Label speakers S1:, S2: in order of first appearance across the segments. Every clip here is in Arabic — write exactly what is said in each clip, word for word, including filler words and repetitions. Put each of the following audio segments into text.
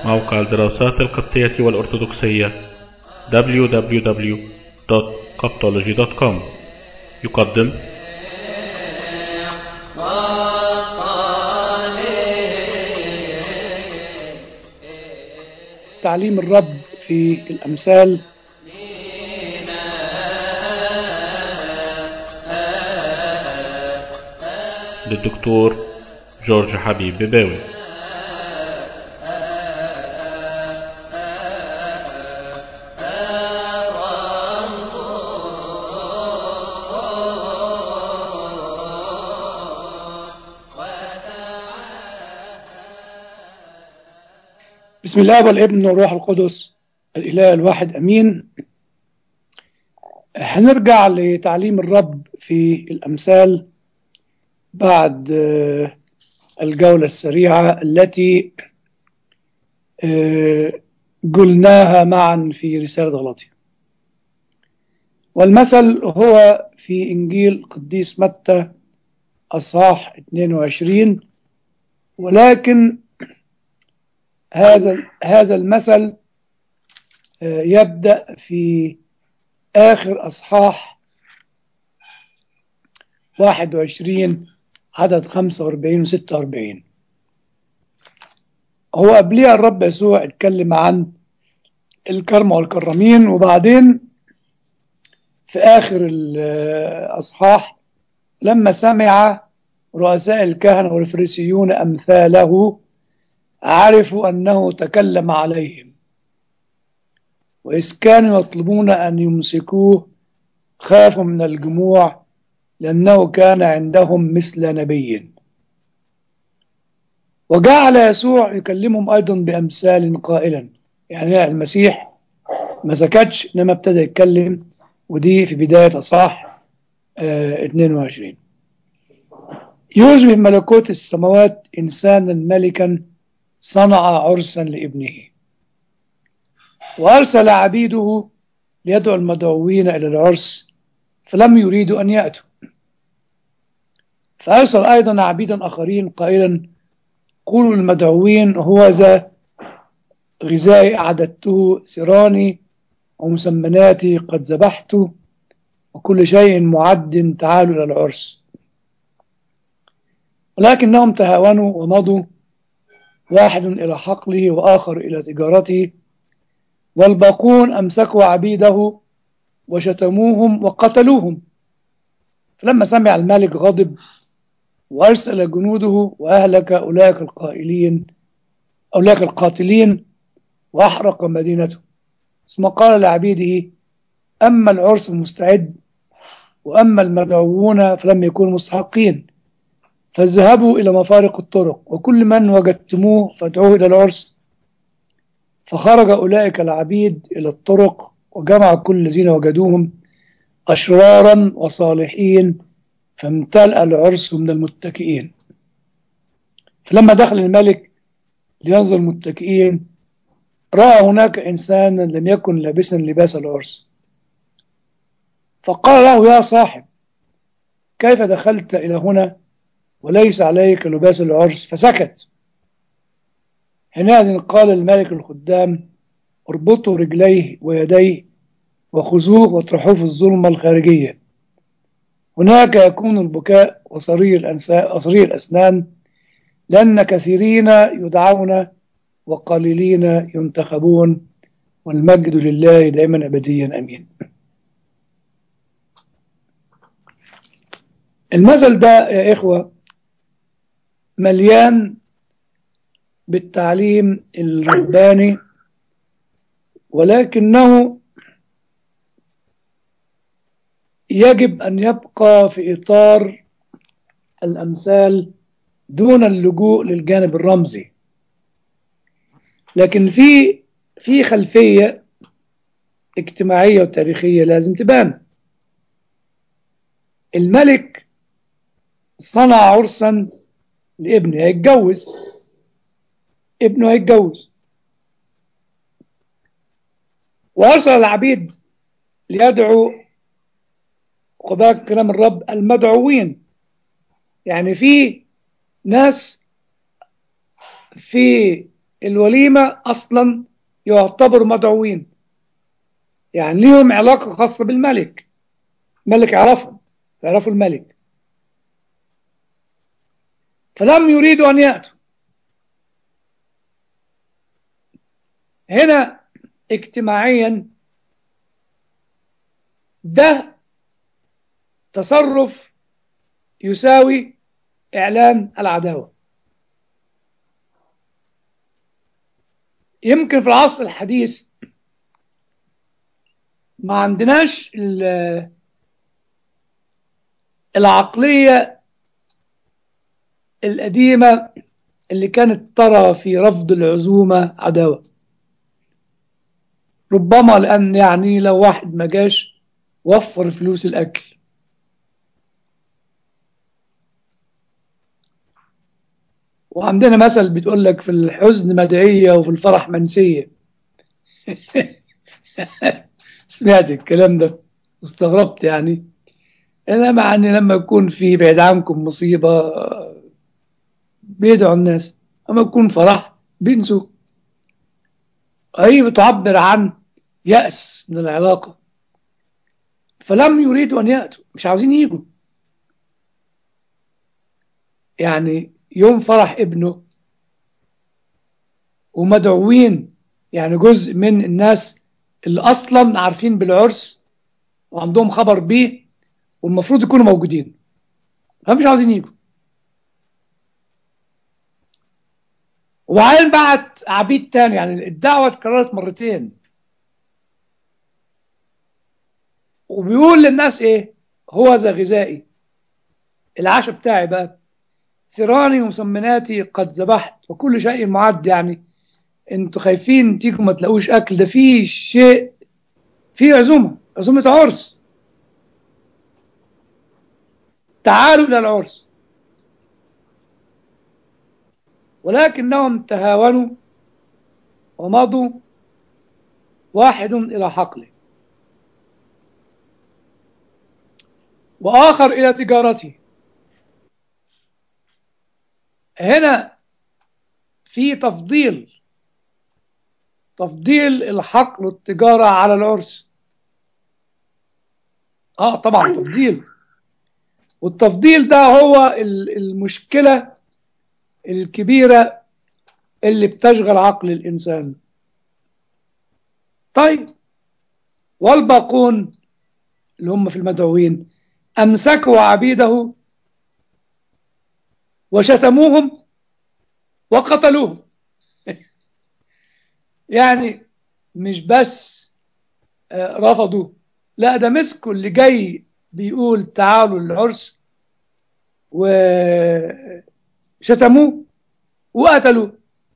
S1: موقع الدراسات القبطية والأرثوذكسية دبليو دبليو دبليو دوت coptology دوت كوم يقدم
S2: تعليم الرب في الأمثال
S1: للدكتور جورج حبيب بباوي.
S2: بسم الله والابن والروح القدس الإله الواحد أمين. هنرجع لتعليم الرب في الأمثال بعد الجولة السريعة التي قلناها معا في رسالة غلاطية. والمثل هو في إنجيل قديس متى أصحاح اثنين وعشرين، ولكن هذا هذا المثل يبدأ في آخر أصحاح واحد وعشرين عدد خمسة وأربعين و ستة وأربعين. هو قبلها الرب يسوع اتكلم عن الكرمة والكرامين، وبعدين في آخر الأصحاح لما سمع رؤساء الكهنة والفريسيون أمثاله عرفوا أنه تكلم عليهم، وإذ كانوا يطلبون أن يمسكوه خافوا من الجموع لأنه كان عندهم مثل نبي. وجعل يسوع يكلمهم أيضا بأمثال قائلا، يعني المسيح ما سكتش إنما ابتدى يتكلم، ودي في بداية أصحاح اه اثنين وعشرين. يشبه ملكوت السماوات إنسانا ملكا صنع عرسا لابنه، وأرسل عبيده ليدعو المدعوين إلى العرس فلم يريدوا أن يأتوا، فأرسل أيضا عبيدا آخرين قائلا قولوا للمدعوين هو ذا غذائي أعددته، سراني ومسمناتي قد ذبحت، وكل شيء معد، تعالوا إلى العرس. ولكنهم تهاونوا ومضوا، واحد إلى حقله وآخر إلى تجارته، والباقون أمسكوا عبيده وشتموهم وقتلوهم. فلما سمع الملك غضب وأرسل جنوده وأهلك أولئك القائلين أولئك القاتلين وأحرق مدينته. ثم قال لعبيده أما العرس المستعد وأما المدعوون فلم يكونوا مستحقين، فاذهبوا إلى مفارق الطرق وكل من وجدتموه فادعوه إلى العرس. فخرج أولئك العبيد إلى الطرق وجمع كل الذين وجدوهم أشرارا وصالحين، فامتلأ العرس من المتكئين. فلما دخل الملك لينظر المتكئين رأى هناك إنسانا لم يكن لابسا لباس العرس، فقال له يا صاحب كيف دخلت إلى هنا وليس عليك لباس العرس؟ فسكت. حينئذ قال الملك الخدام اربطوا رجليه ويديه وخذوه واطرحوه في الظلمة الخارجية، هناك يكون البكاء وصرير الأسنان، لأن كثيرين يدعون وقليلين ينتخبون، والمجد لله دائما أبديا أمين. المثل ده يا إخوة مليان بالتعليم الرباني، ولكنه يجب أن يبقى في إطار الأمثال دون اللجوء للجانب الرمزي. لكن في في خلفية اجتماعية وتاريخية لازم تبان. الملك صنع عرسا لابنه، هيتجوز ابنه هيتجوز، وأرسل العبيد ليدعو خباك كلام الرب المدعوين. يعني في ناس في الوليمة أصلا يعتبر مدعوين، يعني ليهم علاقة خاصة بالملك، الملك يعرفهم، يعرفوا الملك، فلم يريدوا أن يأتوا. هنا اجتماعيا ده تصرف يساوي إعلان العداوة. يمكن في العصر الحديث ما عندناش العقلية القديمة اللي كانت ترى في رفض العزومة عداوة، ربما لأن يعني لو واحد ما جاش وفر فلوس الأكل. وعندنا مثل بتقول لك في الحزن مدعية وفي الفرح منسية. سمعت الكلام ده واستغربت يعني. أنا مع أن لما يكون في بعيد عنكم مصيبة بيدعوا الناس، أما يكون فرح بينسوا. هي بتعبر عن يأس من العلاقة، فلم يريدوا أن يأتوا، مش عايزين يجوا. يعني يوم فرح ابنه ومدعوين، يعني جزء من الناس اللي أصلا عارفين بالعرس وعندهم خبر بيه والمفروض يكونوا موجودين، هم مش عاوزين يجوا. وبعدين بعت عبيد تاني، يعني الدعوة اتكررت مرتين، وبيقول للناس ايه؟ هو ذا غذائي، العشاء بتاعي بقى، ثيراني وسمناتي قد ذبحت وكل شيء معد. يعني انتوا خايفين تيجوا ما تلاقوش اكل؟ ده في شيء، في عزومة، عزومة عرس، تعالوا الى العرس. ولكنهم تهاونوا ومضوا واحد إلى حقله وآخر إلى تجارته. هنا في تفضيل، تفضيل الحقل والتجارة على العرس. آه طبعا تفضيل، والتفضيل ده هو المشكلة الكبيرة اللي بتشغل عقل الإنسان. طيب، والباقون اللي هم في المدعوين أمسكوا عبيده وشتموهم وقتلوهم. يعني مش بس رفضوا، لا ده مسكوا اللي جاي بيقول تعالوا للعرس وشتموه وقتلوه.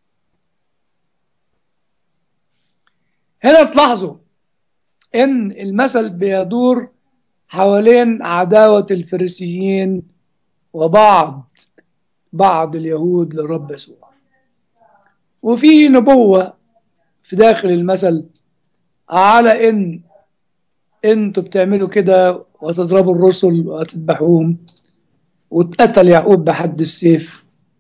S2: هنا تلاحظوا ان المثل بيدور حوالين عداوة الفريسيين وبعض بعض اليهود للرب يسوع، وفي نبوة في داخل المثل على ان انتوا بتعملوا كده وتضربوا الرسل وتذبحوهم، واتقتل يعقوب بحد السيف،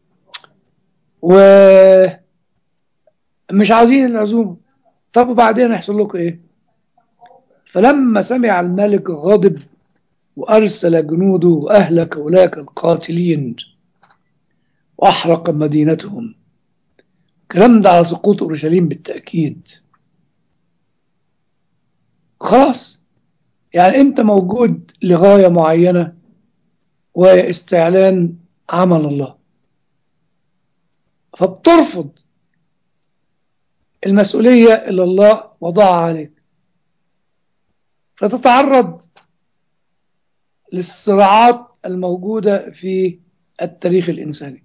S2: ومش عايزين العزومة. طب وبعدين يحصل لكم ايه؟ فلما سمع الملك غضب وأرسل جنوده وأهلك أولئك القاتلين وأحرق مدينتهم. الكلام ده على سقوط أورشليم بالتأكيد. خلاص، يعني أنت موجود لغاية معينة وهي استعلان عمل الله، فبترفض المسؤولية اللي الله وضعها عليك، فتتعرض للصراعات الموجودة في التاريخ الإنساني.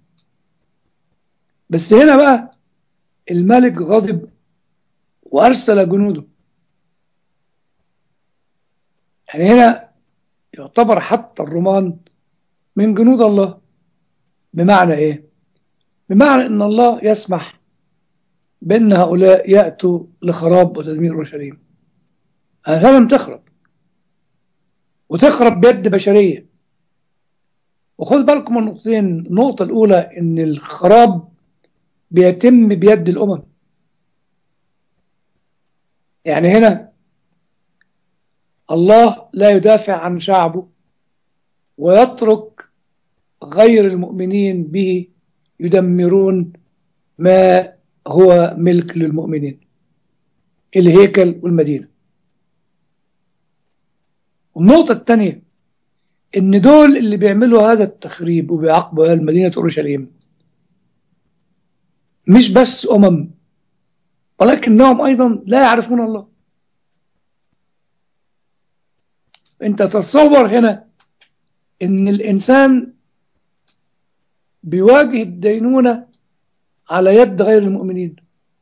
S2: بس هنا بقى الملك غضب وأرسل جنوده. يعني هنا يعتبر حتى الرومان من جنود الله. بمعنى إيه؟ بمعنى إن الله يسمح بأن هؤلاء يأتوا لخراب وتدمير أورشليم. هذا لم تخرب، وتخرب بيد بشرية. وخذ بالكم من النقطتين. النقطة الأولى إن الخراب بيتم بيد الأمم. يعني هنا الله لا يدافع عن شعبه ويترك غير المؤمنين به يدمرون ما هو ملك للمؤمنين، الهيكل والمدينة. والنقطة الثانية إن دول اللي بيعملوا هذا التخريب وبيعاقبوا أهل مدينة أورشليم مش بس أمم، ولكنهم أيضا لا يعرفون الله. أنت تتصور هنا إن الإنسان بيواجه الدينونة على يد غير المؤمنين،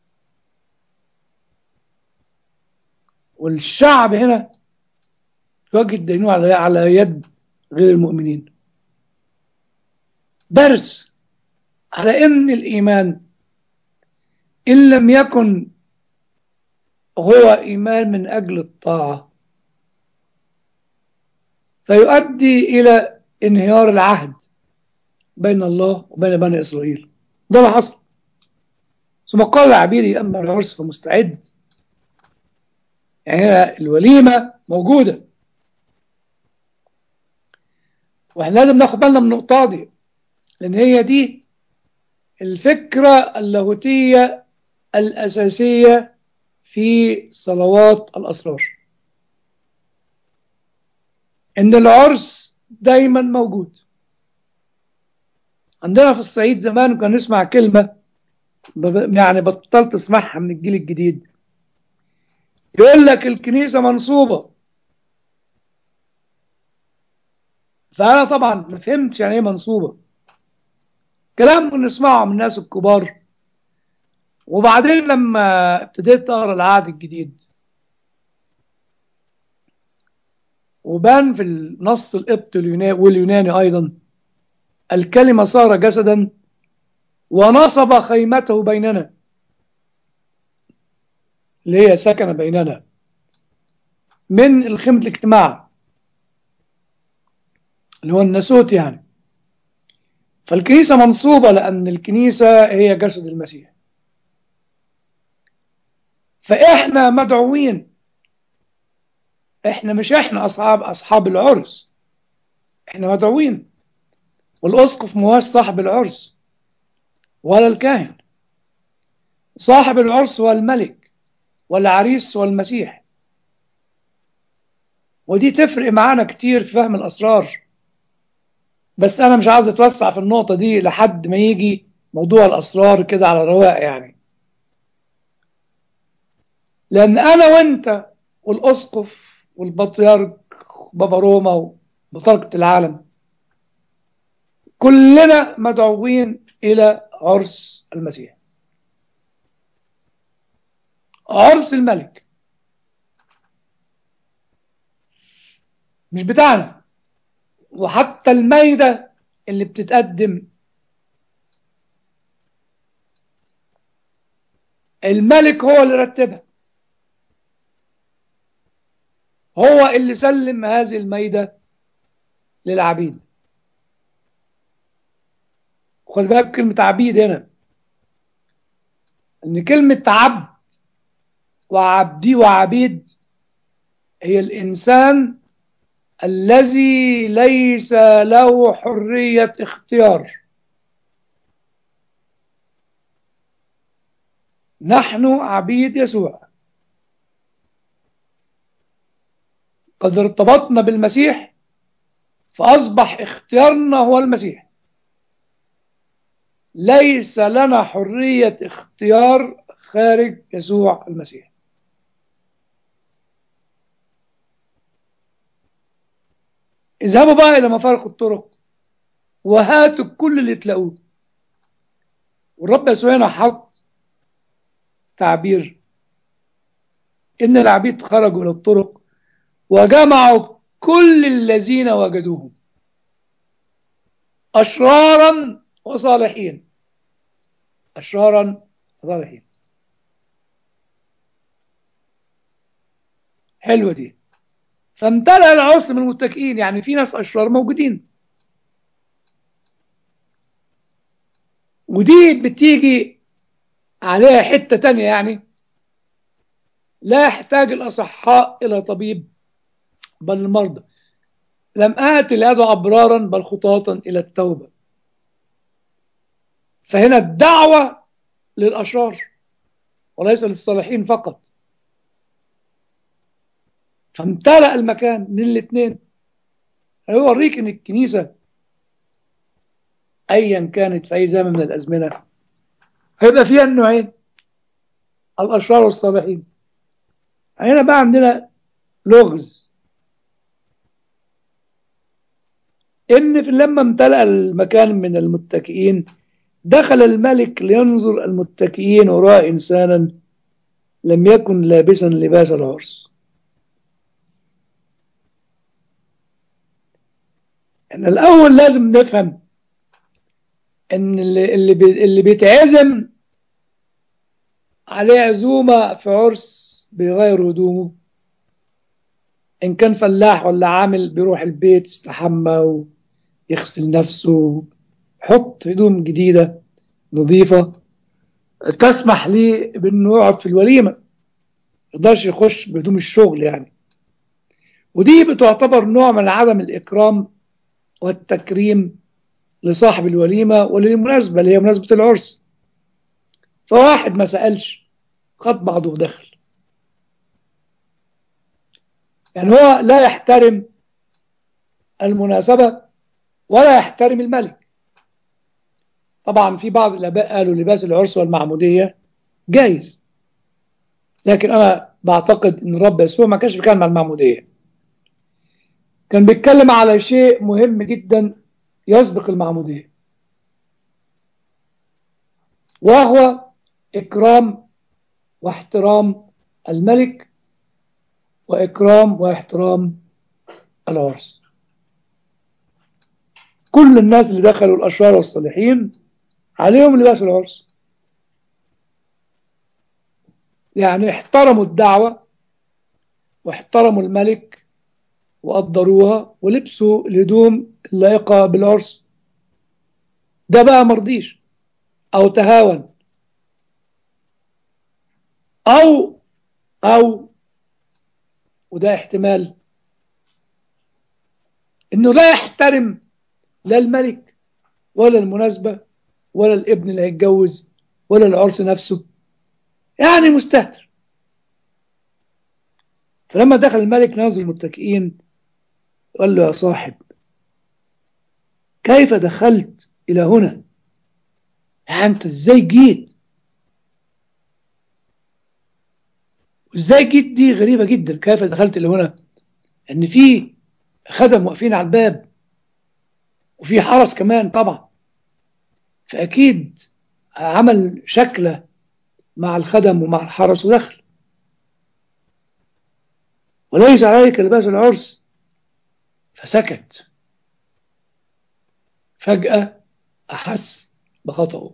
S2: والشعب هنا يواجه الدينونة على على يد غير المؤمنين. درس على إن الإيمان إن لم يكن هو إيمان من أجل الطاعة فيؤدي إلى انهيار العهد بين الله وبين بني إسرائيل. ده اللي حصل. ثم قال العبيدي أما العرس فمستعد. يعني هنا الوليمة موجودة، واحنا لازم ناخد بالنا من النقطة دي، لأن هي دي الفكرة اللاهوتية الأساسية في صلوات الأسرار، إن العرس دايما موجود. عندنا في الصعيد زمان كنا نسمع كلمة يعني بطلت اسمعها من الجيل الجديد، يقول لك الكنيسة منصوبة. فأنا طبعا ما فهمتش يعني ايه منصوبة، كلام بنسمعه من الناس الكبار. وبعدين لما ابتديت أقرأ العهد الجديد وبان في النص القبطي واليوناني أيضا الكلمة صار جسدا ونصب خيمته بيننا، اللي هي سكن بيننا من الخيمة الاجتماع اللي هو الناسوت يعني. فالكنيسة منصوبة لأن الكنيسة هي جسد المسيح. فإحنا مدعوين، إحنا مش إحنا أصحاب أصحاب العرس، إحنا مدعوين. والأسقف مواش صاحب العرس ولا الكاهن، صاحب العرس هو الملك والعريس هو المسيح. ودي تفرق معانا كتير في فهم الأسرار، بس أنا مش عاوز أتوسع في النقطة دي لحد ما يجي موضوع الأسرار كده على رواق يعني. لأن أنا وأنت والأسقف والبطريرك بابا روما وبطريقة العالم كلنا مدعوين إلى عرس المسيح، عرس الملك، مش بتاعنا. وحتى المائدة اللي بتتقدم الملك هو اللي رتبها، هو اللي سلم هذه المائدة للعبيد. وخلي بالك كلمة عبيد هنا، ان كلمة عبد وعبدي وعبيد هي الإنسان الذي ليس له حرية اختيار. نحن عبيد يسوع، قد ارتبطنا بالمسيح فأصبح اختيارنا هو المسيح. ليس لنا حرية اختيار خارج يسوع المسيح. اذهبوا بقى إلى مفارق الطرق وهاتوا كل اللي تلاقوه. والرب يسوع هنا حط تعبير إن العبيد خرجوا إلى الطرق وجمعوا كل الذين وجدوهم أشرارا وصالحين، أشرارا وصالحين. حلوة دي. فامتلأ العرس من المتكئين، يعني في ناس أشرار موجودين. ودي بتيجي عليها حتة تانية يعني: لا يحتاج الأصحاء إلى طبيب بل المرضى، لم آت لأدعو أبرارا بل خطاطا إلى التوبة. فهنا الدعوة للأشرار وليس للصالحين فقط. فامتلأ المكان من الاثنين. هيوريك ان الكنيسة ايا كانت في اي زمن من الازمنة هيبقى فيها النوعين، الاشرار والصالحين. هنا بقى عندنا لغز ان في لما امتلأ المكان من المتكئين دخل الملك لينظر المتكئين وراء انسانا لم يكن لابسا لباس العرس. ان الاول لازم نفهم ان اللي اللي, بي اللي بيتعزم عليه عزومة في عرس بيغير هدومه، إن كان فلاح ولا عامل بيروح البيت يستحمى ويغسل نفسه، يحط هدوم جديدة نظيفة تسمح ليه بأنه يقعد في الوليمة، ما يقدرش يخش بهدوم الشغل يعني. ودي بتعتبر نوع من عدم الإكرام والتكريم لصاحب الوليمة وللمناسبة اللي هي مناسبة العرس. فواحد ما سألش خد بعضه ودخل، يعني هو لا يحترم المناسبة ولا يحترم الملك. طبعا في بعض الآباء قالوا لباس العرس والمعمودية جايز، لكن أنا بعتقد أن الرب يسوع ما كانش بيتكلم عن المعمودية، كان بيتكلم على شيء مهم جدا يسبق المعمودية، وهو إكرام واحترام الملك وإكرام واحترام العرس. كل الناس اللي دخلوا الأشرار والصالحين عليهم لباس العرس، يعني احترموا الدعوة واحترموا الملك وقدروها ولبسوا الهدوم اللائقة بالعرس. ده بقى مرضيش أو تهاون أو أو وده احتمال إنه لا يحترم لا الملك ولا المناسبة ولا الابن اللي هيتجوز ولا العرس نفسه، يعني مستهتر. فلما دخل الملك نازل المتكئين قال له: يا صاحب، كيف دخلت إلى هنا؟ يعني أنت إزاي جيت؟ وإزاي جيت دي غريبة جدا، كيف دخلت إلى هنا؟ إن في خدم واقفين على الباب وفي حرس كمان طبعا، فأكيد عمل شكله مع الخدم ومع الحرس ودخل. وليس عليك لباس العرس. فسكت. فجأة أحس بخطأه.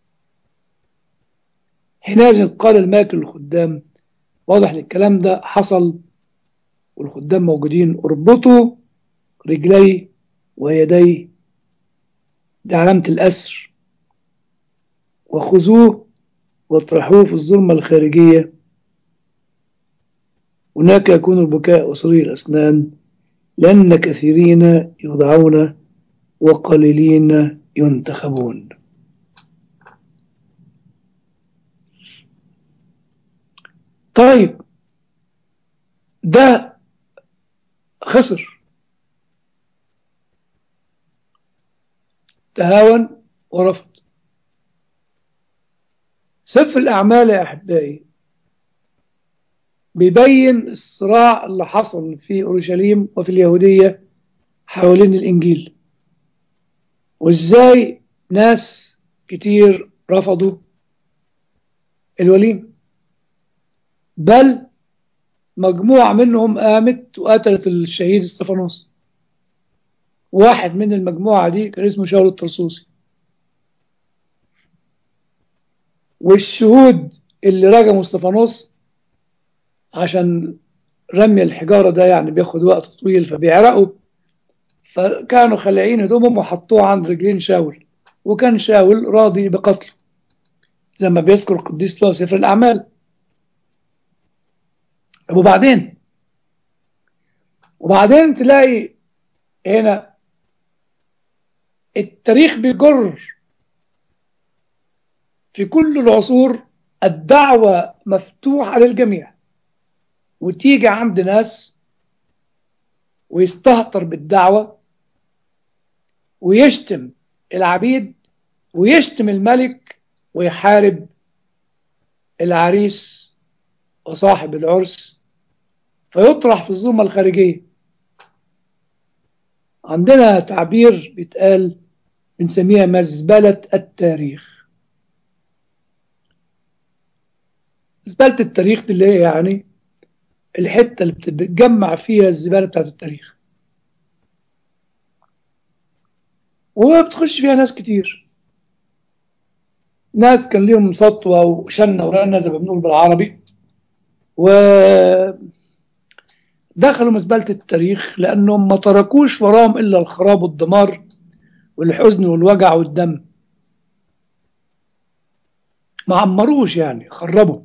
S2: حينئذ قال الملك للخدام، واضح ان الكلام ده حصل والخدام موجودين: اربطوا رجلي ويدي، دي علامة الأسر، وخذوه واطرحوه في الظلمة الخارجية، هناك يكون البكاء وصرير الأسنان، لأن كثيرين يدعون وقليلين ينتخبون. طيب ده خسر، تهاون ورفض. سفر الأعمال يا أحبائي بيبين الصراع اللي حصل في أورشليم وفي اليهودية حوالين الإنجيل، وإزاي ناس كتير رفضوا الوليمة، بل مجموعة منهم قامت وقتلت الشهيد استفانوس. واحد من المجموعة دي كان اسمه شاول الطرسوسي. والشهود اللي رجموا استفانوس، عشان رمي الحجارة ده يعني بياخد وقت طويل فبيعرقوا، فكانوا خلعين هدومهم وحطوه عند رجلين شاول، وكان شاول راضي بقتله زي ما بيذكر القديس لوقا في سفر الأعمال. وبعدين وبعدين تلاقي هنا التاريخ بيجر في كل العصور الدعوة مفتوحة للجميع، وتيجي عند ناس ويستهتر بالدعوة ويشتم العبيد ويشتم الملك ويحارب العريس وصاحب العرس، فيطرح في الظلمة الخارجية. عندنا تعبير بيتقال بنسميها مزبلة التاريخ. مزبلة التاريخ دي اللي هي يعني الحتة اللي بتجمع فيها الزبالة بتاعت التاريخ، وبتخش فيها ناس كتير. ناس كان ليهم سطوة وشنة ورنة زي ما بنقول بالعربي، ودخلوا مزبلة التاريخ لأنهم ما تركوش وراهم إلا الخراب والدمار والحزن والوجع والدم. ما عمروش، يعني خربوا.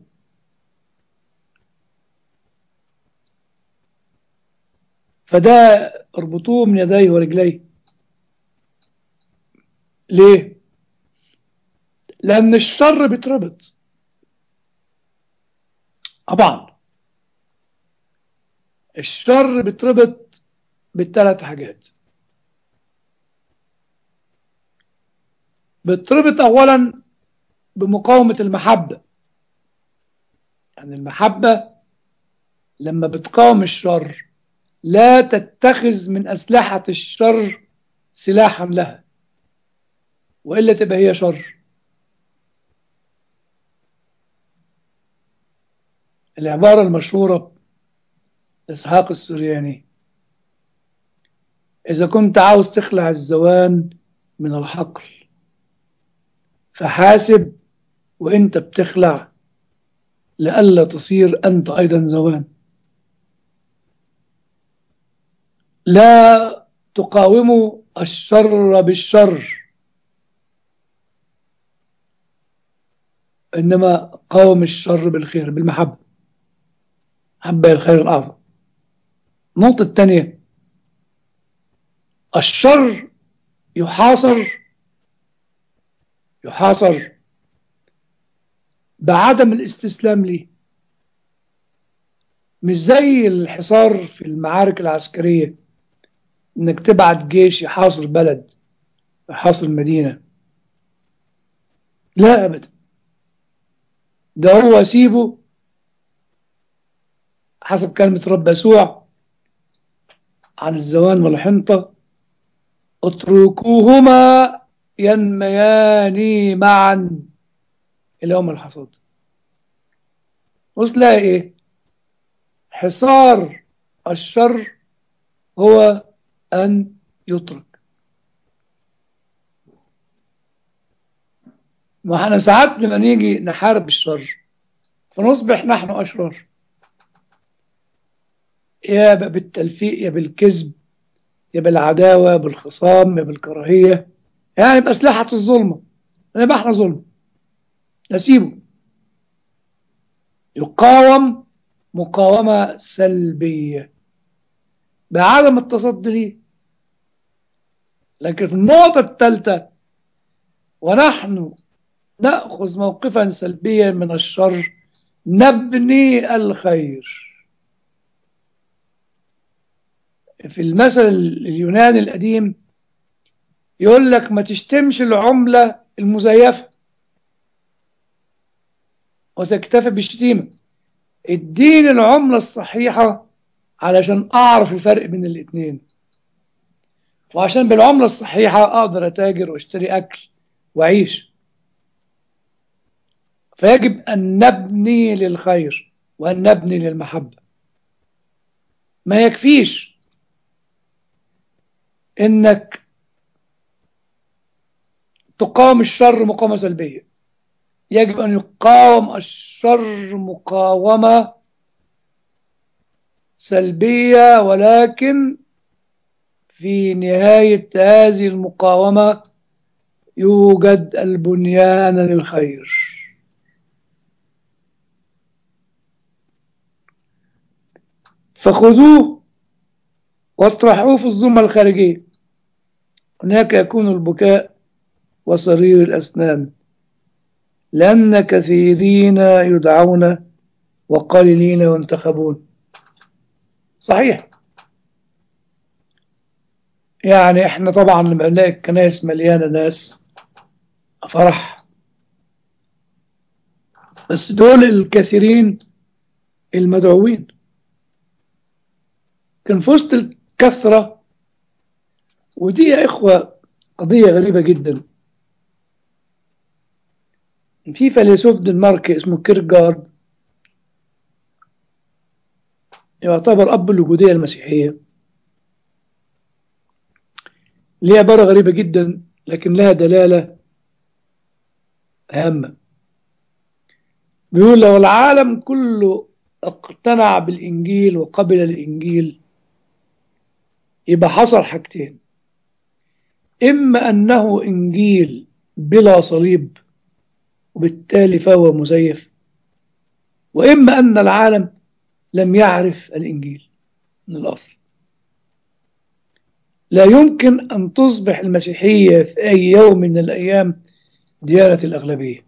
S2: فده اربطوه من يديه ورجليه. ليه؟ لأن الشر بيتربط. طبعا الشر بيتربط بالثلاث حاجات. بيتربط أولا بمقاومة المحبة. يعني المحبة لما بتقاوم الشر لا تتخذ من أسلحة الشر سلاحا لها، وإلا تبقى هي شر. العبارة المشهورة إسحاق السرياني: إذا كنت عاوز تخلع الزوان من الحقل فحاسب وإنت بتخلع لئلا تصير أنت أيضا زوان. لا تقاوموا الشر بالشر، إنما قاوم الشر بالخير، بالمحبة. محبة الخير الأعظم. النقطة الثانية: الشر يحاصر يحاصر بعدم الاستسلام ليه. مش زي الحصار في المعارك العسكرية، انك تبعت جيش يحاصر بلد، يحاصر مدينة. لا ابدا، ده هو سيبه حسب كلمة رب يسوع عن الزوان والحنطة: اتركوهما ينميان معا إلى يوم الحصاد. وتلاقي ايه؟ حصار الشر هو أن يترك. ما احنا ساعات لما نيجي نحارب الشر فنصبح نحن أشرار، يا بالتلفيق يا بالكذب يا بالعداوة بالخصام يا بالكراهية، يعني بأسلحة الظلمة. نبقى احنا ظلم، نسيبه يقاوم مقاومة سلبية بعدم التصدي ليه. لكن في النقطة الثالثة: ونحن نأخذ موقفا سلبيا من الشر نبني الخير. في المثل اليوناني القديم يقول لك ما تشتمش العملة المزيفة وتكتفي بالشتيمة، اديني العملة الصحيحة علشان أعرف الفرق بين الاتنين، وعشان بالعملة الصحيحة أقدر أتاجر واشتري أكل وأعيش. فيجب أن نبني للخير وأن نبني للمحبة. ما يكفيش إنك تقاوم الشر مقاومة سلبية، يجب أن يقاوم الشر مقاومة سلبية، ولكن في نهاية هذه المقاومة يوجد البنيان للخير. فخذوه واطرحوه في الظلمة الخارجية، هناك يكون البكاء وصرير الأسنان، لأن كثيرين يدعون وقليلين ينتخبون. صحيح. يعني احنا طبعا لما نلاقي الكنائس مليانة ناس فرح، بس دول الكثيرين المدعوين. كان في وسط الكثرة، ودي يا إخوة قضية غريبة جدا. في فيلسوف دنماركي اسمه كيركجارد، يعتبر أب الوجودية المسيحية، ليه عبارة غريبة جدا لكن لها دلالة هامة. بيقول لو العالم كله اقتنع بالإنجيل وقبل الإنجيل، يبقى حصل حاجتين: إما أنه إنجيل بلا صليب وبالتالي فهو مزيف، وإما أن العالم لم يعرف الإنجيل من الأصل. لا يمكن أن تصبح المسيحية في أي يوم من الأيام ديانة الأغلبية.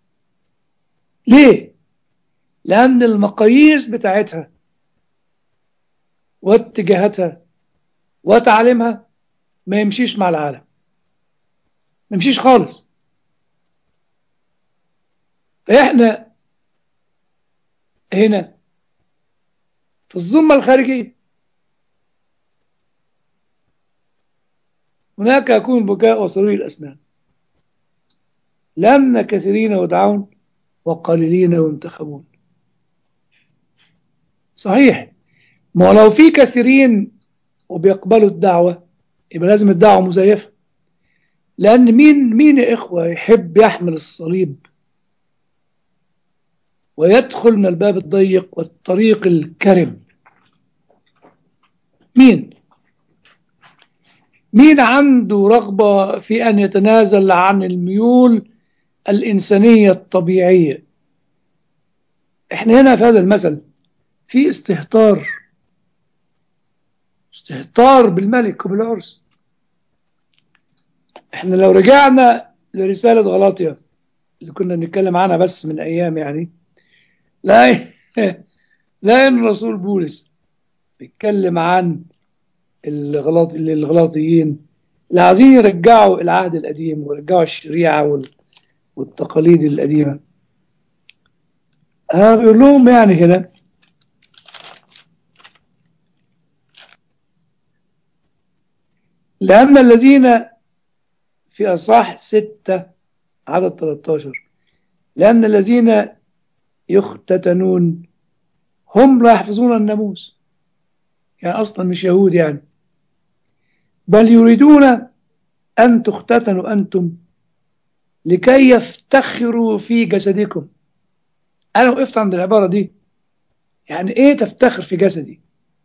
S2: ليه؟ لأن المقاييس بتاعتها واتجاهاتها وتعليمها ما يمشيش مع العالم، ما يمشيش خالص. فإحنا هنا في الظلمة الخارجية، هناك يكون البكاء وصرير الأسنان، لأن كثيرين يدعون وقليلين ينتخبون. صحيح. ما لو في كثيرين وبيقبلوا الدعوة، يبقى لازم الدعوة مزيفة. لأن مين مين يا إخوة يحب يحمل الصليب ويدخل من الباب الضيق والطريق الكرب؟ مين مين عنده رغبة في أن يتنازل عن الميول الإنسانية الطبيعية؟ إحنا هنا في هذا المثل في استهتار استهتار بالملك وبالعرس. إحنا لو رجعنا لرسالة غلاطيا اللي كنا بنتكلم عنها بس من أيام، يعني لا لا إن الرسول بولس بيتكلم عن الغلاط الغلاطيين اللي عايزين يرجعوا العهد القديم ويرجعوا الشريعة والتقاليد القديمة. ها بيقول لهم يعني هنا لأن الذين في أصحاح ستة عدد ثلاثة عشر، لأن الذين يختتنون هم لا يحفظون الناموس، يعني أصلا مش يهود يعني، بل يريدون أن تختتنوا أنتم لكي يفتخروا في جسدكم. أنا وقفت عند العبارة دي. يعني إيه تفتخر في جسدي؟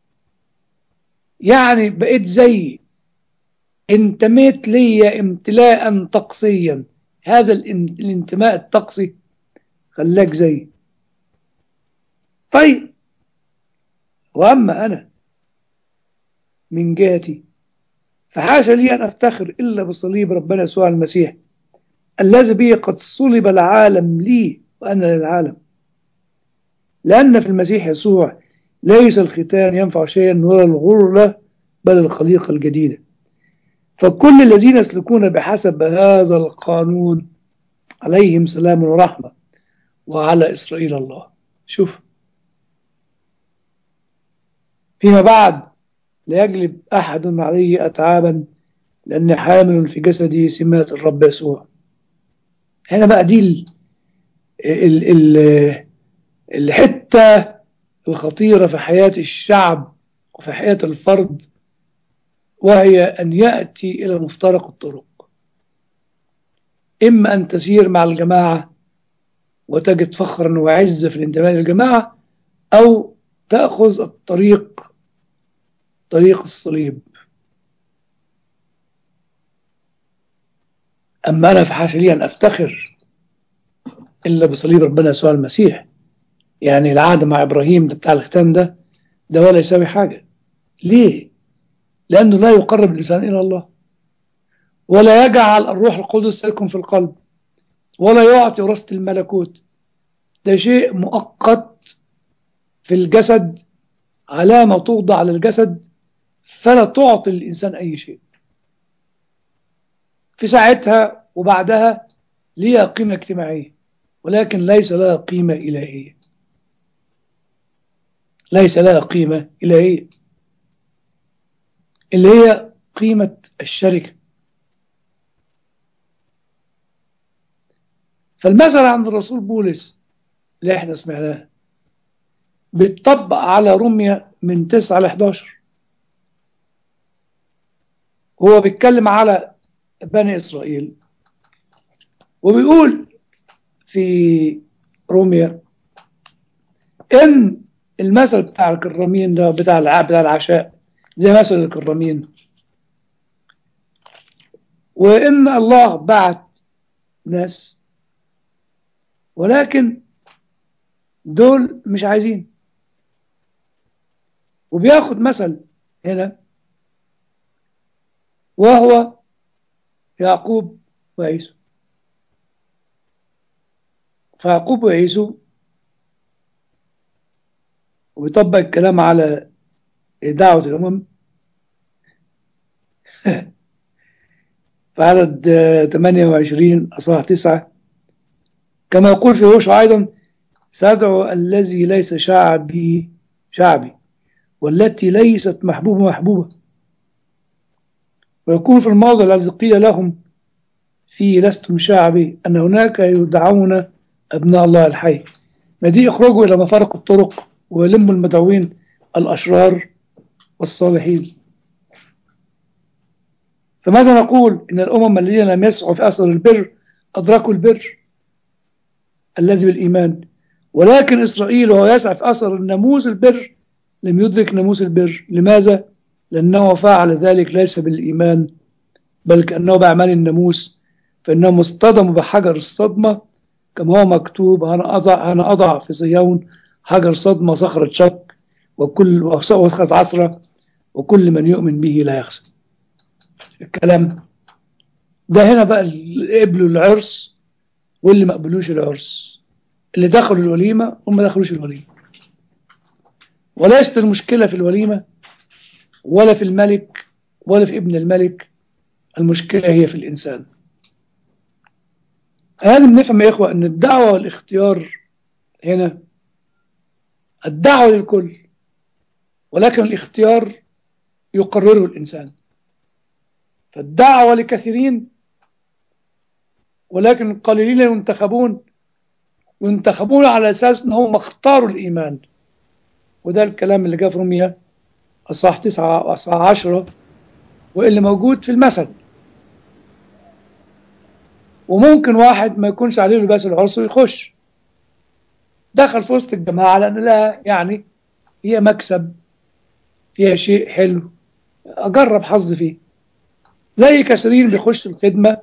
S2: يعني بقيت زي، انتميت لي امتلاء طقسيا، هذا الانتماء الطقسي خلاك زي. طيب، وأما أنا من جهتي فحاشا لي أن أفتخر إلا بصليب ربنا يسوع المسيح الذي به قد صلب العالم لي وأنا للعالم، لأن في المسيح يسوع ليس الختان ينفع شيئا ولا الغرلة بل الخليقة الجديدة. فكل الذين يسلكون بحسب هذا القانون عليهم سلام ورحمة وعلى إسرائيل الله. شوف، فيما بعد لا يجلب أحد عليه أتعابا لأن حامل في جسدي سمات الرب يسوع. هنا بقى دي ال ال ال الحتة الخطيرة في حياة الشعب وفي حياة الفرد، وهي أن يأتي إلى مفترق الطرق. إما أن تسير مع الجماعة وتجد فخرا وعز في الانتماء للجماعة، أو تأخذ الطريق طريق الصليب. أما أنا فحاشا لي أن أفتخر إلا بصليب ربنا يسوع المسيح. يعني العهد مع إبراهيم ده بتاع الختان ده ده ولا يساوي حاجة. ليه؟ لأنه لا يقرب الإنسان إلى الله، ولا يجعل الروح القدس سيكون في القلب، ولا يعطي وراثة الملكوت. ده شيء مؤقت في الجسد، علامة توضع على الجسد فلا تعطي الإنسان أي شيء. في ساعتها وبعدها ليها قيمة اجتماعية، ولكن ليس لها قيمة إلهية. ليس لها قيمة إلهية اللي هي قيمة الشركة. فالمثل عند الرسول بولس اللي احنا سمعناه بيتطبق على روميا من تسعة ل احداشر. هو بيتكلم على بني إسرائيل، وبيقول في روميا إن المثل بتاع الكرامين ده بتاع الع- بتاع العشاء زي مثل الكرامين، وإن الله بعت ناس ولكن دول مش عايزين. وبياخد مثل هنا وهو يعقوب وعيسو. فيعقوب وعيسو ويطبق الكلام على دعوة الأمم في عدد آه، ثمانية وعشرين أصحاح تسعة، كما يقول في هوشع أيضا: سأدعو الذي ليس شعبي شعبي، والتي ليست محبوبة محبوبة. ويكون في الموضع الذي قيل لهم فيه لستم شعبي أن هناك يدعون أبناء الله الحي. ما دي يخرجوا إلى مفارق الطرق ويلموا المدعوين الأشرار والصالحين. فماذا نقول؟ إن الأمم الذين لم يسعوا في أثر البر أدركوا البر الذي بالإيمان، ولكن إسرائيل وهو يسعى في أثر الناموس البر لم يدرك ناموس البر. لماذا؟ لأنه فعل ذلك ليس بالإيمان بل كأنه بأعمال الناموس، فإنهم اصطدموا بحجر الصدمة كما هو مكتوب: أنا أضع أنا أضع في صهيون حجر صدمة صخرة شك، وكل وصخرة عصرة، وكل من يؤمن به لا يخزى. الكلام ده هنا بقى اللي قبلوا العرس واللي ما قبلوش العرس، اللي دخلوا الوليمة هم ما دخلوش الوليمة. وليست المشكلة في الوليمة ولا في الملك ولا في ابن الملك، المشكلة هي في الإنسان. لازم نفهم يا إخوة أن الدعوة والاختيار هنا الدعوة للكل، ولكن الاختيار يقرره الإنسان. فالدعوة لكثيرين ولكن القليلين ينتخبون ينتخبون على أساس أنهم اختاروا الإيمان. وده الكلام اللي جاء في روميا أصحاح تسعة وأصحاح عشرة، واللي موجود في المثل. وممكن واحد ما يكونش عليه لباس العرس ويخش دخل في وسط الجماعة لأن لا يعني هي مكسب، فيها شيء حلو أجرب حظ فيه. زي كثيرين بيخش الخدمة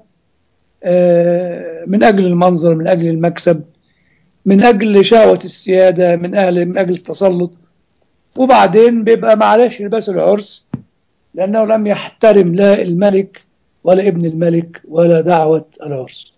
S2: من أجل المنظر، من أجل المكسب، من أجل شهوة السيادة، من أهل من أجل التسلط، وبعدين بيبقى معلش لباس العرس لأنه لم يحترم لا الملك ولا ابن الملك ولا دعوة العرس،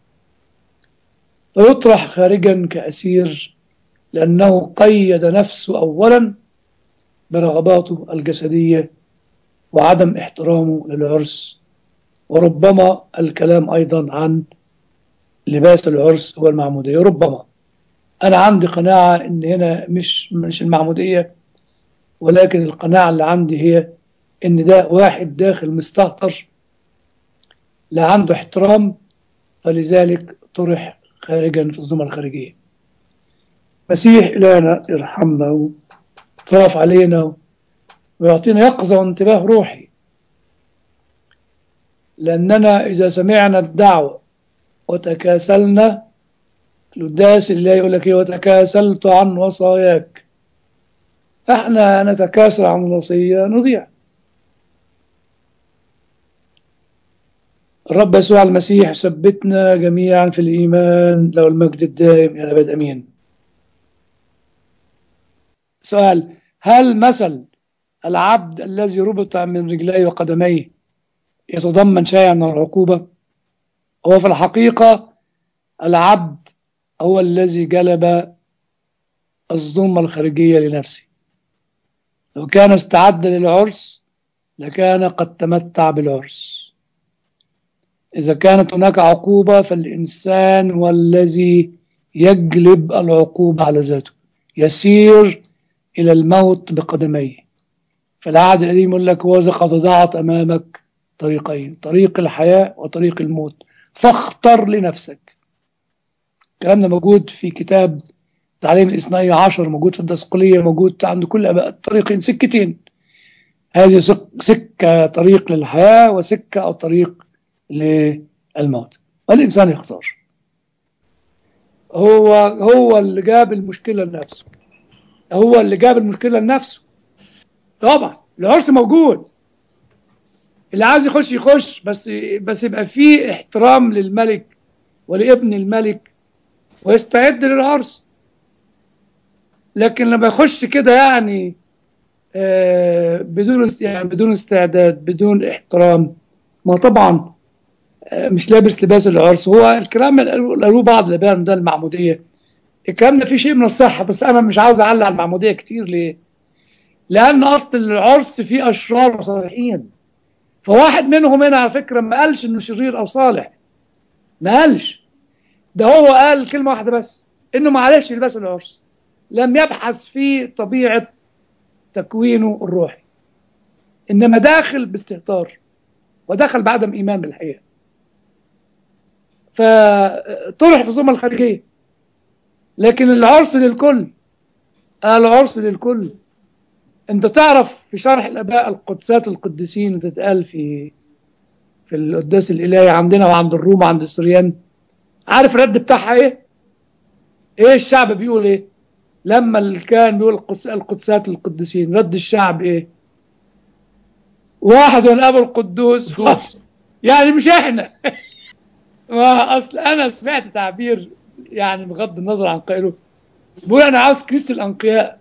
S2: فيطرح خارجا كأسير لأنه قيد نفسه أولا برغباته الجسدية وعدم احترامه للعرس. وربما الكلام أيضا عن لباس العرس هو المعمودية. ربما أنا عندي قناعة إن هنا مش مش المعمودية، ولكن القناعة اللي عندي هي إن ده واحد داخل مستهتر لا عنده احترام، فلذلك طرح خارجا في الزمرة الخارجية. مسيح إلهنا يرحمنا ويطرف علينا ويعطينا يقظة وانتباه روحي، لأننا إذا سمعنا الدعوة وتكاسلنا، القداس اللي يقول لك إيه: وتكاسلت عن وصاياك. احنا نتكاسل عن الوصية نضيع. الرب يسوع المسيح ثبتنا جميعا في الإيمان، له المجد الدائم إلى الأبد. أمين. سؤال: هل مثل العبد الذي ربط من رجليه وقدميه يتضمن شيئا من العقوبة؟ هو في الحقيقة العبد هو الذي جلب الظلمة الخارجية لنفسه. لو كان استعد للعرس لكان قد تمتع بالعرس. إذا كانت هناك عقوبة فالإنسان هو الذي يجلب العقوبة على ذاته، يسير إلى الموت بقدميه. فالعهد القديم يقول لك: وإذا قد ضاعت أمامك طريقين، طريق الحياة وطريق الموت، فاختر لنفسك. الكلام ده موجود في كتاب تعليم الاثني عشر، موجود في الدسقلية، موجود عند كل أباء. الطريقين سكتين، هذه سكة طريق للحياة وسكة أو طريق للموت، والإنسان يختار. هو هو اللي جاب المشكلة لنفسه، هو اللي جاب المشكلة لنفسه. طبعا العرس موجود، اللي عايز يخش يخش، بس بس يبقى فيه احترام للملك ولابن الملك ويستعد للعرس. لكن لما يخش كده يعني آه بدون يعني بدون استعداد، بدون احترام، ما طبعا آه مش لابس لباس العرس. هو الكلام اللي قالوه بعض الاباء ده المعموديه، الكلام ده فيه شيء من الصحه، بس انا مش عاوز اعلق على المعموديه كتير. ليه؟ لان اصل العرس فيه اشرار وصالحين، فواحد منهم هنا على فكره ما قالش انه شرير او صالح، ما قالش. ده هو قال كلمه واحده بس، انه معلش يلبس العرس. لم يبحث في طبيعه تكوينه الروحي، انما داخل باستهتار ودخل بعدم ايمان بالحقيقه، فطرح في الظلمه الخارجيه. لكن العرس للكل، العرس للكل. انت تعرف في شرح الاباء القدسات القديسين بتتقال في في القداس الالهي عندنا وعند الروم وعند السريان، عارف الرد بتاعها ايه؟ ايه الشعب بيقول ايه لما اللي كان بيقول القدس القدسات القديسين؟ رد الشعب ايه؟ واحد الاب القدوس يعني مش احنا. ما اصل انا سمعت تعبير يعني بغض النظر عن قائله، بيقول انا عاوز كنيسه الانقياء.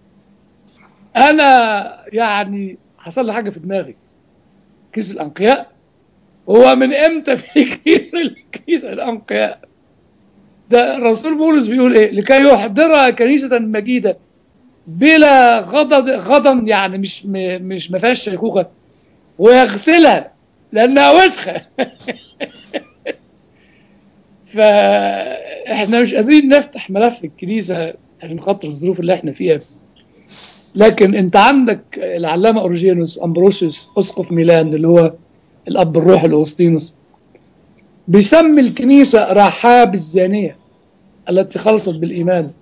S2: انا يعني حصل لي حاجه في دماغي، كنيسه الانقياء؟ هو من امتى في كنيسه الانقياء؟ ده الرسول بولس بيقول ايه؟ لكي يحضرها كنيسه مجيده بلا غضب غضن، يعني مش مش ما فيهاش شيخوخه، ويغسلها لانها وسخه. فاحنا مش قادرين نفتح ملف الكنيسه عشان خاطر الظروف اللي احنا فيها. لكن انت عندك العلامه اورجينوس امبروسيوس اسقف ميلان اللي هو الاب الروحي لاوسطينوس، بيسمي الكنيسه رحاب الزانيه التي خلصت بالايمان.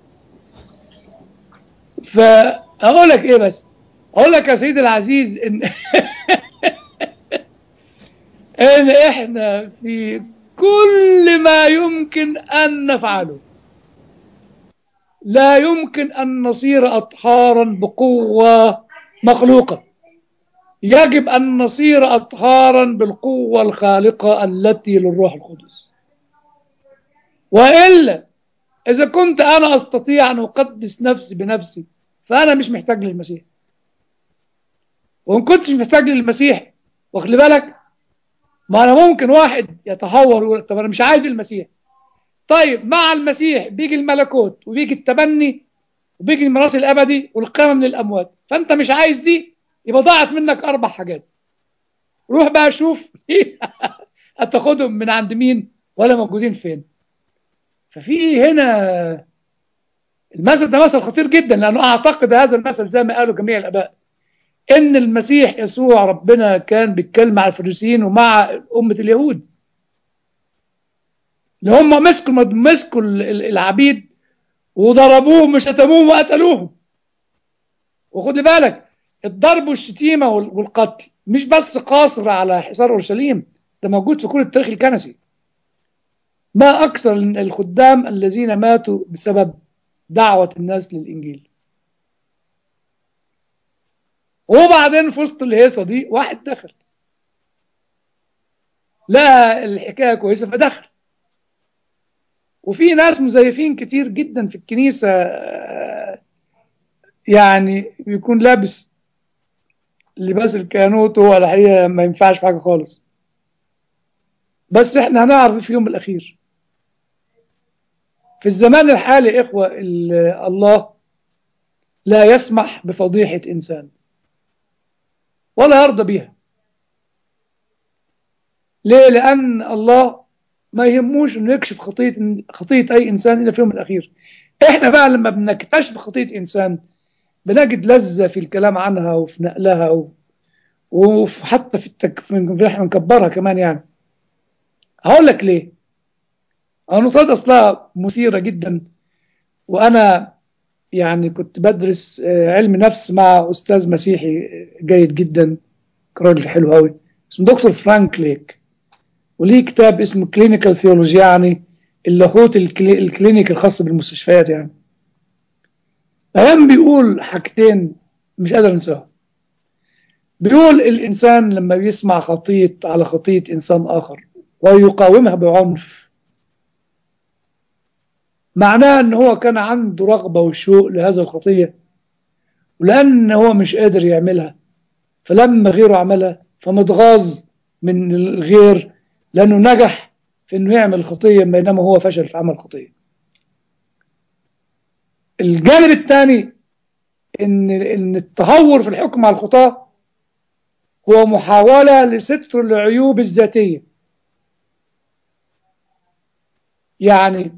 S2: فاقول لك ايه بس؟ اقول لك يا سيدي العزيز ان ان احنا في كل ما يمكن ان نفعله لا يمكن ان نصير اطهارا بقوه مخلوقه، يجب ان نصير اطهارا بالقوه الخالقه التي للروح القدس. والا اذا كنت انا استطيع ان اقدس نفسي بنفسي فانا مش محتاج للمسيح. وان كنتش محتاج للمسيح، واخلي بالك، ما انا ممكن واحد يتهور ويقول طب انا مش عايز المسيح. طيب مع المسيح بيجي الملكوت وبيجي التبني وبيجي الميراث الابدي والقيامه من الاموات، فانت مش عايز دي، يبقى ضاعت منك اربع حاجات. روح بقى شوف هتاخدهم من عند مين ولا موجودين فين. ففي هنا المثل ده مثل خطير جدا، لانه اعتقد هذا المثل زي ما قالوا جميع الاباء ان المسيح يسوع ربنا كان بيتكلم مع الفريسيين ومع امه اليهود، اللي هم مسكوا مسكوا العبيد وضربوهم وشتموهم وقتلوهم. وخد بالك الضرب والشتيمه والقتل مش بس قاصر على حصار اورشليم، ده موجود في كل التاريخ الكنسي. ما اكثر الخدام الذين ماتوا بسبب دعوه الناس للانجيل. وبعدين في وسط الهيصه دي واحد دخل لا الحكايه كويسه فدخل. وفي ناس مزيفين كتير جدا في الكنيسه يعني بيكون لابس لباس الكهنوت وهو الحقيقة ما ينفعش في حاجة خالص. بس احنا هنعرف في يوم الأخير. في الزمان الحالي يا إخوة الله لا يسمح بفضيحة إنسان ولا يرضى بها. ليه؟ لأن الله ما يهموش انه يكشف خطية خطية أي إنسان إلا في يوم الأخير. إحنا بقى لما بنكتشف خطية إنسان بنجد لذة في الكلام عنها وفي نقلها و... وحتى في التك... في احنا نكبرها كمان. يعني هقول لك ليه. النقطة أصلها مثيرة جدا، وأنا يعني كنت بدرس علم نفس مع أستاذ مسيحي جيد جدا، راجل حلو قوي، اسمه دكتور فرانك ليك، وليه كتاب اسمه كلينيكال ثيولوجي، يعني اللاهوت الكلي... الكلينيك الخاص بالمستشفيات. يعني أيام بيقول حاجتين مش قادر أنساهم. بيقول الإنسان لما بيسمع خطية على خطية إنسان آخر ويقاومها بعنف، معناه ان هو كان عنده رغبة وشوق لهذا الخطية، ولأن هو مش قادر يعملها فلما غيره عملها فمتغاظ من الغير لأنه نجح في انه يعمل خطية بينما هو فشل في عمل خطية. الجانب الثاني ان ان التهور في الحكم على الخطاة هو محاولة لستر العيوب الذاتية. يعني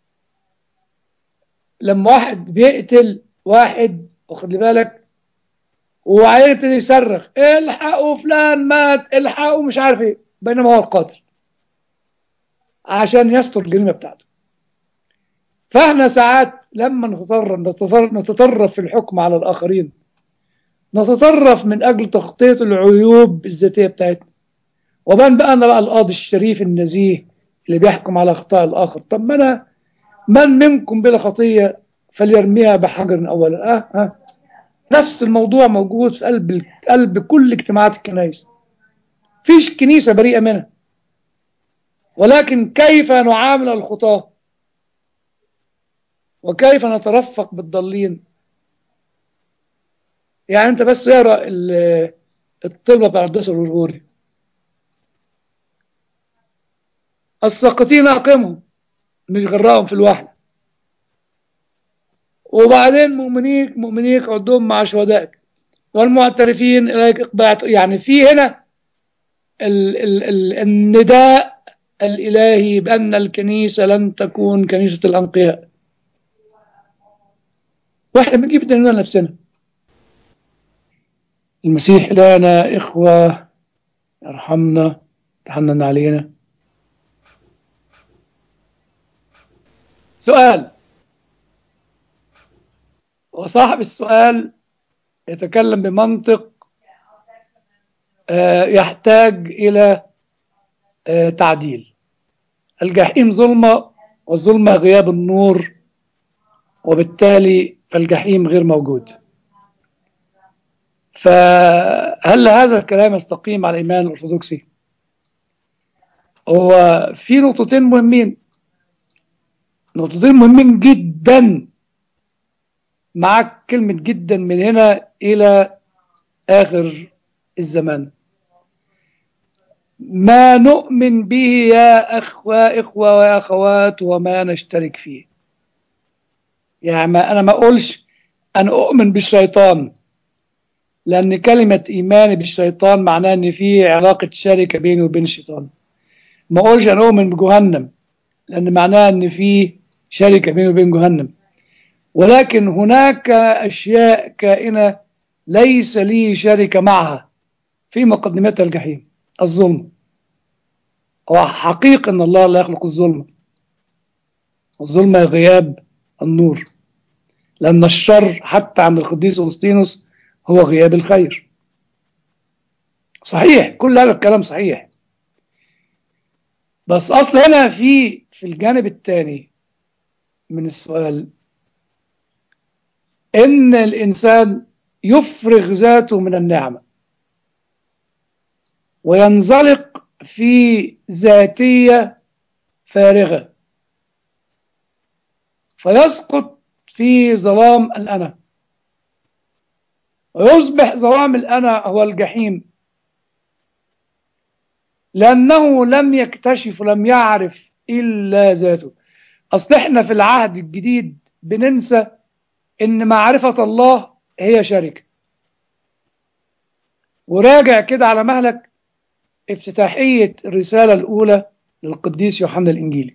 S2: لما واحد بيقتل واحد، واخد لي بالك، وبعدين يبتدي يصرخ الحقوا فلان مات، الحقوا مش عارف ايه، بينما هو القاتل عشان يستر الجريمه بتاعته. فاحنا ساعات لما نتطرف نتطرف في الحكم على الاخرين نتطرف من اجل تغطيه العيوب الذاتيه بتاعتنا، وبان بقى انا بقى القاضي الشريف النزيه اللي بيحكم على اخطاء الاخر. طب ما انا من منكم بلا خطيه فليرميها بحجر اولا. اه اه نفس الموضوع موجود في قلب قلب كل اجتماعات الكنائس. فيش كنيسة بريئة منها، ولكن كيف نعامل الخطاة وكيف نترفق بالضالين. يعني انت بس اقرا الطلبة بتاع القداس الغرغوري، الساقطين اقيمهم مش غرقهم في الوحل، وبعدين مؤمنيك مؤمنيك عدهم مع شهدائك والمعترفين اليك اقبع. يعني في هنا ال ال ال النداء الإلهي بأن الكنيسة لن تكون كنيسة الأنقياء، واحنا بنجيب الدليل لنفسنا. المسيح لنا إخوة يرحمنا تحنن علينا. سؤال، وصاحب السؤال يتكلم بمنطق يحتاج إلى تعديل. الجحيم ظلمة، والظلمة غياب النور، وبالتالي فالجحيم غير موجود. فهل هذا الكلام يستقيم على الإيمان الأرثوذكسي؟ هو في نقطتين مهمين، نقطتين مهمين جدا. معك كلمة جدا من هنا إلى آخر الزمان. ما نؤمن به يا أخوة إخوة ويا أخوات وما نشترك فيه. يعني ما أنا ما أقولش أنا أؤمن بالشيطان، لأن كلمة إيماني بالشيطان معناه أن في علاقة شركة بيني وبين الشيطان. ما أقولش أنا أؤمن بجهنم، لأن معناه أن في شركة بيني وبين جهنم. ولكن هناك أشياء كائنة ليس لي شركة معها في مقدمتها الجحيم، الظلم. هو حقيقة أن الله لا يخلق الظلم، الظلم غياب النور، لأن الشر حتى عند القديس أغسطينوس هو غياب الخير. صحيح، كل هذا الكلام صحيح، بس أصل هنا في في الجانب الثاني من السؤال إن الإنسان يفرغ ذاته من النعمة وينزلق في ذاتية فارغة فيسقط في ظلام الأنا. ويصبح ظلام الأنا هو الجحيم، لأنه لم يكتشف ولم يعرف إلا ذاته. أصل إحنا في العهد الجديد بننسى إن معرفة الله هي شركة. وراجع كده على مهلك افتتاحية الرسالة الأولى للقديس يوحنا الإنجيلي: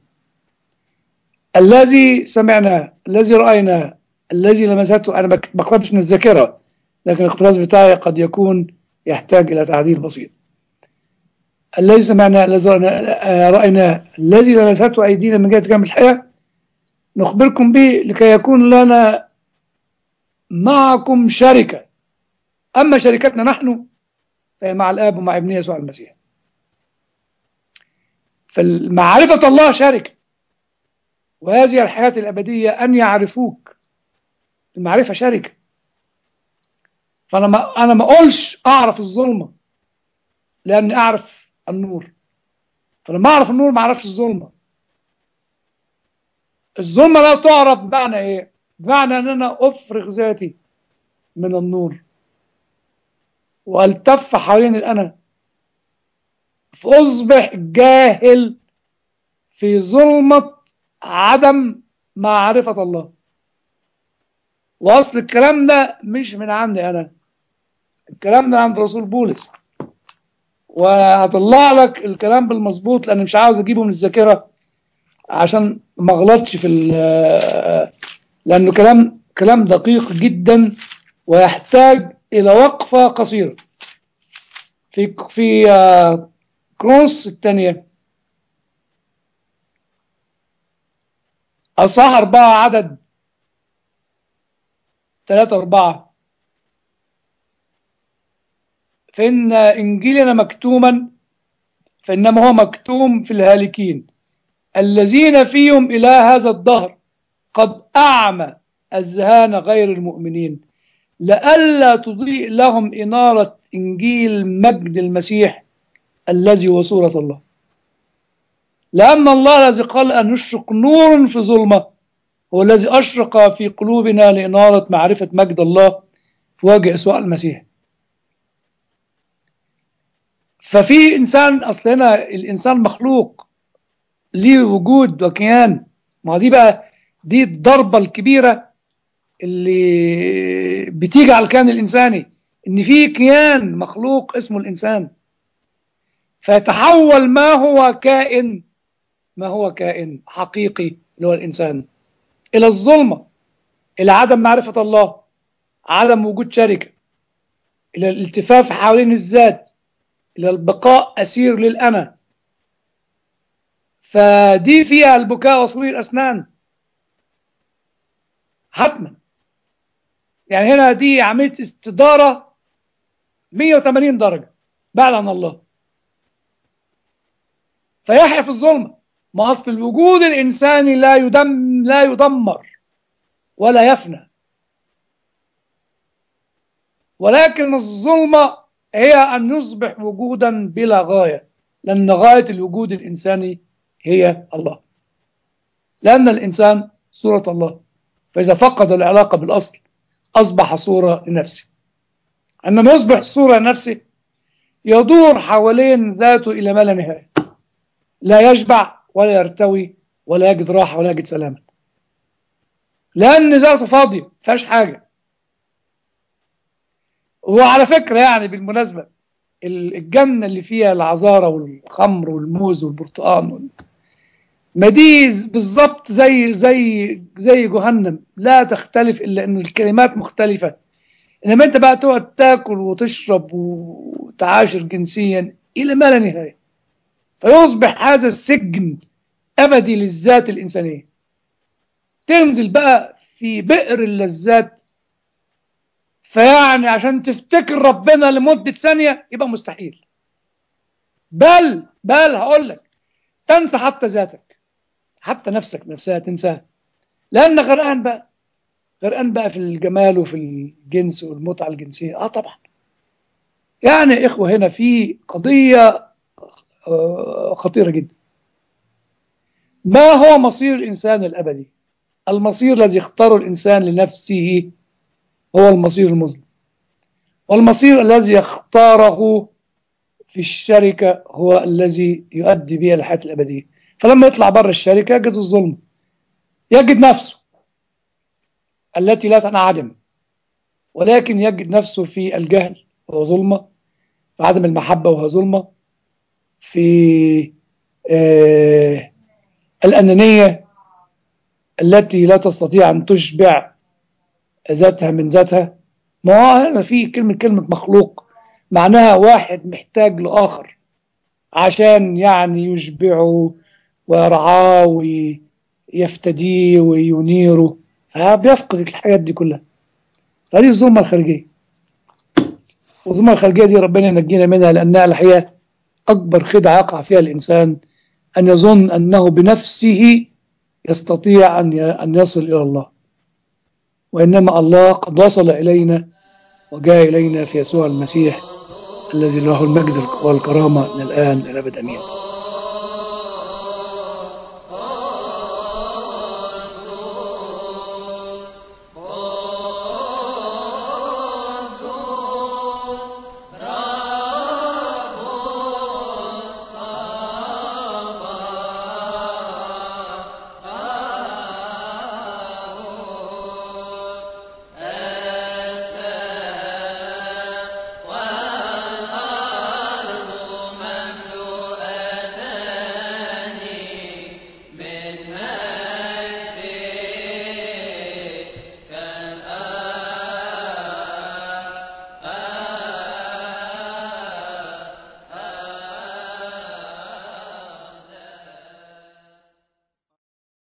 S2: الذي سمعناه، الذي رأيناه، الذي لمسته. أنا ما بقتبس من الذاكرة، لكن الاقتباس بتاعي قد يكون يحتاج إلى تعديل بسيط. الذي سمعناه، الذي رأيناه، الذي لمسته أيدينا من جهة كامل الحياة، نخبركم به لكي يكون لنا معكم شركة. أما شركتنا نحن فهي مع الآب ومع ابنه يسوع المسيح. فمعرفة الله شركة، وهذه الحياة الأبدية أن يعرفوك. المعرفة شركة. فأنا ما أنا ما أقولش أعرف الظلمة، لأني أعرف النور. فلما أعرف النور ما أعرفش الظلمة. الظلمة لا تعرف بمعنى إيه؟ بمعنى أن أنا أفرغ ذاتي من النور والتف حوالين الأنا، فأصبح جاهل في ظلمة عدم معرفة الله. وأصل الكلام ده مش من عندي أنا، الكلام ده عند رسول بولس. وهطلع لك الكلام بالمظبوط لأن مش عاوز أجيبه من الذاكرة عشان ما غلطش في لأنه كلام كلام دقيق جدا ويحتاج إلى وقفة قصيرة. في في كرونس الثانية أصحاح أربعة عدد ثلاثة أربعة: فإن إنجيلنا مكتوما فإنما هو مكتوم في الهالكين الذين فيهم إله هذا الدهر قد أعمى أذهان غير المؤمنين لئلا تضيء لهم إنارة إنجيل مجد المسيح الذي هو صورة الله. لأن الله الذي قال أن يشرق نور في ظلمة هو الذي أشرق في قلوبنا لإنارة معرفة مجد الله في وجه يسوع المسيح. ففي إنسان، أصلنا الإنسان مخلوق ليه وجود وكيان. ما دي بقى دي الضربة الكبيرة اللي بتيجي على الكيان الإنساني، إن في كيان مخلوق اسمه الإنسان، فيتحول ما هو كائن ما هو كائن حقيقي اللي هو الإنسان إلى الظلمة، إلى عدم معرفة الله، عدم وجود شركة، إلى الالتفاف حوالين الذات، إلى البقاء أسير للأنا. فدي فيها البكاء وصرير الأسنان حتما. يعني هنا دي عملية استدارة مية وثمانين درجة بعد عن الله. فيحيا في الظلمة. ما أصل الوجود الإنساني لا يدم لا يدمر ولا يفنى، ولكن الظلمة هي أن يصبح وجودا بلا غاية، لأن غاية الوجود الإنساني هي الله، لأن الإنسان صورة الله. فإذا فقد العلاقة بالأصل أصبح صورة لنفسه. عندما يصبح صورة لنفسه يدور حوالين ذاته إلى ما لا نهاية، لا يشبع ولا يرتوي ولا يجد راحة ولا يجد سلاما، لأن ذاته فاضية فيهاش حاجة. وعلى فكرة يعني بالمناسبة الجنة اللي فيها العذارة والخمر والموز والبرتقال، ما دي بالظبط زي زي زي جهنم، لا تختلف إلا أن الكلمات مختلفة. إنما أنت بقى تقعد تاكل وتشرب وتعاشر جنسيا إلى ما لا نهاية، فيصبح هذا السجن أبدي للذات الإنسانية. تنزل بقى في بئر اللذات، فيعني عشان تفتكر ربنا لمدة ثانية يبقى مستحيل. بل بل هقول لك تنسى حتى ذاتك، حتى نفسك نفسها تنساها، لأن غرقان بقى غرقان بقى في الجمال وفي الجنس والمتعة الجنسية. اه طبعا. يعني إخوة هنا في قضية خطيرة جدا. ما هو مصير الإنسان الأبدي؟ المصير الذي يختاره الإنسان لنفسه هو المصير المظلم. والمصير الذي يختاره في الشركة هو الذي يؤدي بها الحياة الأبدية. فلما يطلع بره الشركة يجد الظلم، يجد نفسه التي لا تنعدم، ولكن يجد نفسه في الجهل وهو ظلمة، في عدم المحبة وهو ظلمة، في آه الأنانية التي لا تستطيع أن تشبع ذاتها من ذاتها. ما هو هنا في كلمة كلمة مخلوق معناها واحد محتاج لآخر عشان يعني يشبعه ويرعاه ويفتديه وينيره، فبيفقد الحاجات دي كلها. هذه الظلمة الخارجية، والظلمة الخارجية دي ربنا ينجينا منها، لأنها الحقيقة أكبر خدعة يقع فيها الإنسان، أن يظن أنه بنفسه يستطيع أن أن يصل إلى الله، وإنما الله قد وصل إلينا وجاء إلينا في يسوع المسيح الذي له المجد والكرامة من الآن إلى الأبد. أمين.